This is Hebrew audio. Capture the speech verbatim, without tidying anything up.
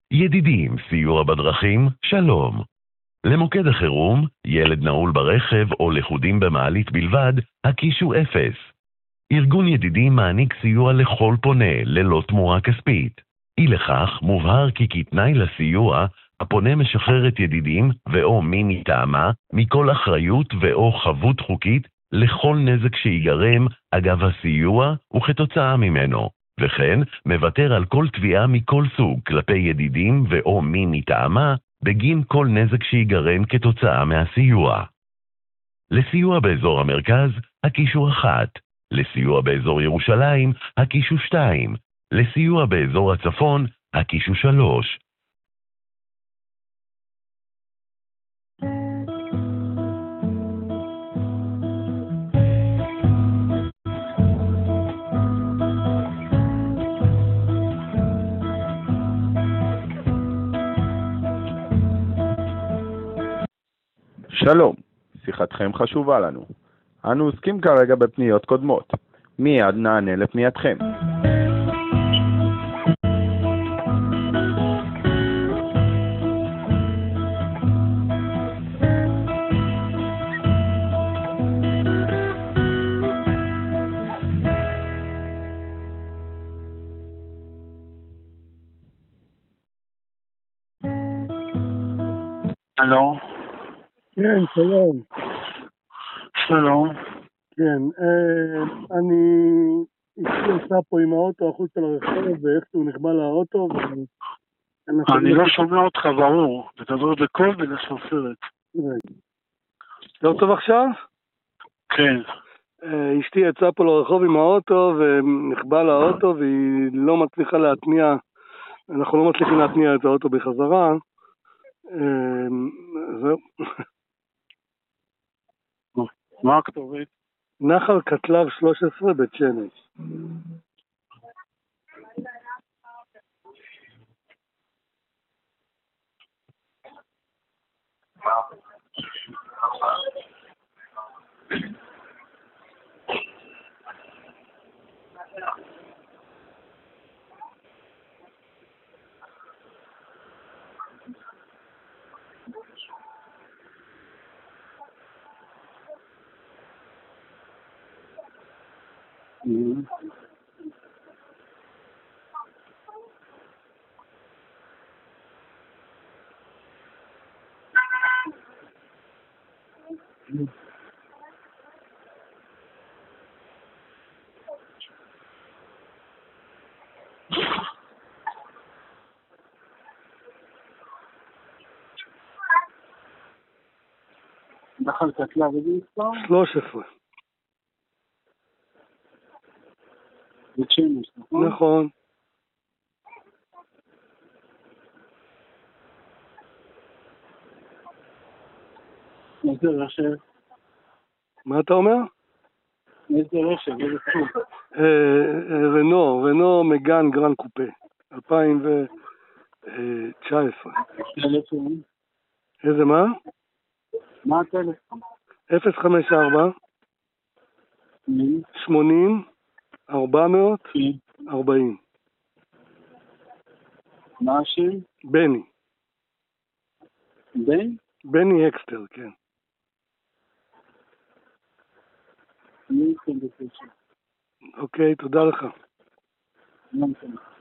ידידים, סיוע בדרכים, שלום. למוקד החירום, ילד נעול ברכב או לכודים במעלית בלבד, הקישו אפס. ארגון ידידים מעניק סיוע לכל פונה ללא תמורה כספית. אי לכך מובהר כי כתנאי לסיוע, הפונה משחרר את ידידים ואו מי מטעמה מכל אחריות ואו חבות חוקית לכל נזק שיגרם אגב הסיוע וכתוצאה ממנו, וכן מוותר על כל תביעה מכל סוג כלפי ידידים ואו מי מטעמה בגין כל נזק שיגרם כתוצאה מהסיוע. לסיוע באזור המרכז, הקישו אחת. לסיוע באזור ירושלים, הקישו שתיים. לסיוע באזור הצפון, הקישו שלוש. שלום, שיחתכם חשובה לנו. אנו עוסקים כרגע בפניות קודמות. מיד נענה לפנייתכם. הלו? כן, שלום. שלום. כן, אה, אני יצא פה עם האוטו החוץ על הרחוב ואיכשהו נכבה לאוטו ו... אני לא שומע אותך ברור, תדבר בקול ולשפרת. לא טוב עכשיו? כן. אה, אשתי יצאה פה לרחוב עם האוטו ונכבה לאוטו והיא לא מצליחה להתניע, אנחנו לא מצליחים להתניע את האוטו בחזרה. אה, זהו. מה הכתובת? נחל קטלב שלוש עשרה בית שמש. נחל קטלב איזה מספר? שלוש עשרה. בית שמש, נכון? נכון. איזה רכב? מה אתה אומר? איזה רכב? איזה סוג? רנו, רנו מגן גרן קופה, אלפיים ותשע עשרה. טלפון? איזה מה? מה הטלפון? אפס חמש ארבע שמונים ארבע מאות ארבעים. מה השם? בני. בן? בני הקסטר, כן. אני אתן בקשר. אוקיי, תודה לך. לא מתן.